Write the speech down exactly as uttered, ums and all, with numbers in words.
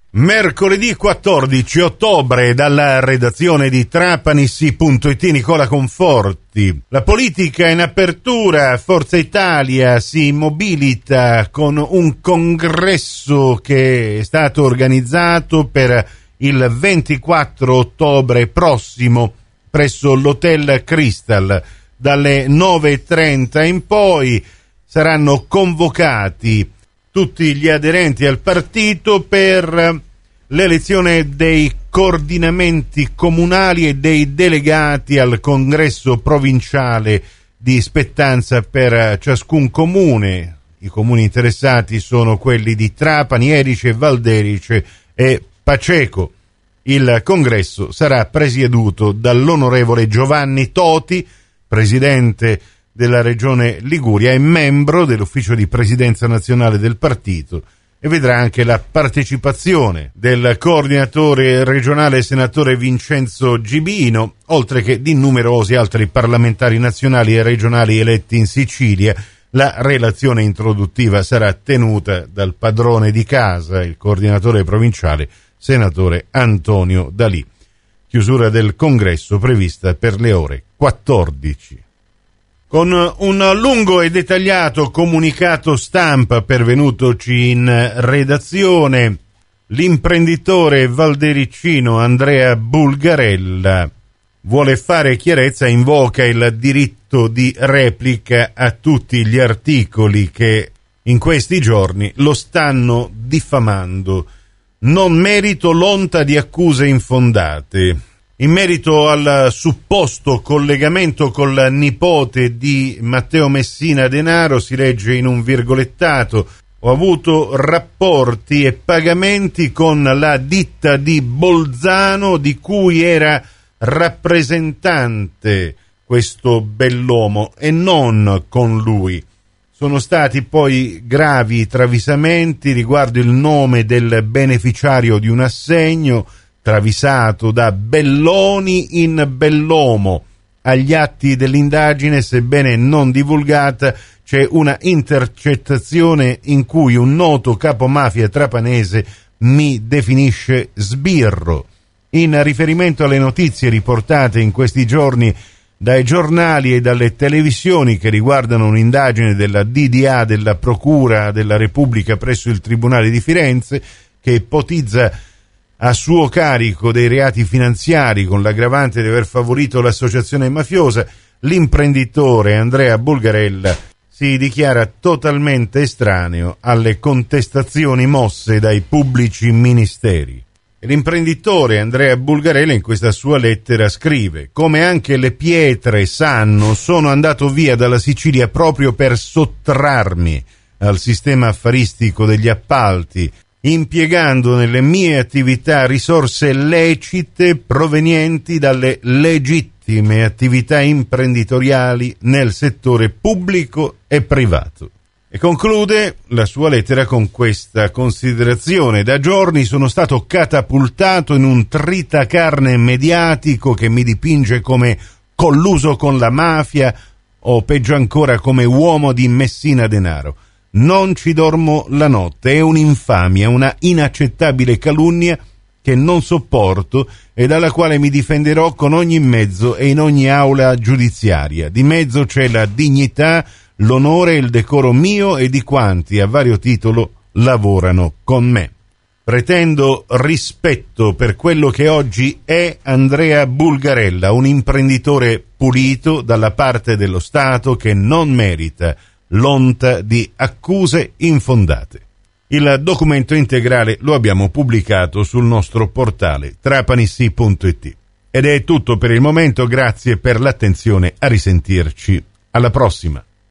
Mercoledì quattordici ottobre, dalla redazione di Trapanissi punto it, Nicola Conforti. La politica in apertura, Forza Italia si mobilita con un congresso che è stato organizzato per il ventiquattro ottobre prossimo presso l'Hotel Crystal. Dalle nove e trenta in poi saranno convocati tutti gli aderenti al partito per l'elezione dei coordinamenti comunali e dei delegati al congresso provinciale di spettanza per ciascun comune. I comuni interessati sono quelli di Trapani, Erice, Valderice e Paceco. Il congresso sarà presieduto dall'onorevole Giovanni Toti, presidente della Regione Liguria e membro dell'ufficio di presidenza nazionale del partito, e vedrà anche la partecipazione del coordinatore regionale senatore Vincenzo Gibino, oltre che di numerosi altri parlamentari nazionali e regionali eletti in Sicilia. La relazione introduttiva sarà tenuta dal padrone di casa, il coordinatore provinciale, senatore Antonio D'Alì. Chiusura del congresso prevista per le ore quattordici. Con un lungo e dettagliato comunicato stampa pervenutoci in redazione, l'imprenditore valdericino Andrea Bulgarella vuole fare chiarezza e invoca il diritto di replica a tutti gli articoli che in questi giorni lo stanno diffamando. Non merito l'onta di accuse infondate. In merito al supposto collegamento col nipote di Matteo Messina Denaro si legge in un virgolettato: ho avuto rapporti e pagamenti con la ditta di Bolzano di cui era rappresentante questo bell'uomo e non con lui. Sono stati poi gravi travisamenti riguardo il nome del beneficiario di un assegno travisato da Belloni in Bellomo. Agli atti dell'indagine, sebbene non divulgata, c'è una intercettazione in cui un noto capomafia trapanese mi definisce sbirro. In riferimento alle notizie riportate in questi giorni dai giornali e dalle televisioni che riguardano un'indagine della D D A della Procura della Repubblica presso il Tribunale di Firenze, che ipotizza a suo carico dei reati finanziari con l'aggravante di aver favorito l'associazione mafiosa, l'imprenditore Andrea Bulgarella si dichiara totalmente estraneo alle contestazioni mosse dai pubblici ministeri. L'imprenditore Andrea Bulgarella in questa sua lettera scrive: come anche le pietre sanno, sono andato via dalla Sicilia proprio per sottrarmi al sistema affaristico degli appalti, impiegando nelle mie attività risorse lecite provenienti dalle legittime attività imprenditoriali nel settore pubblico e privato. E conclude la sua lettera con questa considerazione: da giorni sono stato catapultato in un tritacarne mediatico che mi dipinge come colluso con la mafia o peggio ancora come uomo di Messina Denaro. Non ci dormo la notte, è un'infamia, una inaccettabile calunnia che non sopporto e dalla quale mi difenderò con ogni mezzo e in ogni aula giudiziaria. Di mezzo c'è la dignità, l'onore e il decoro mio e di quanti a vario titolo lavorano con me. Pretendo rispetto per quello che oggi è Andrea Bulgarella, un imprenditore pulito dalla parte dello Stato che non merita l'onta di accuse infondate. Il documento integrale lo abbiamo pubblicato sul nostro portale Trapanissi punto it. Ed è tutto per il momento, grazie per l'attenzione, a risentirci. Alla prossima.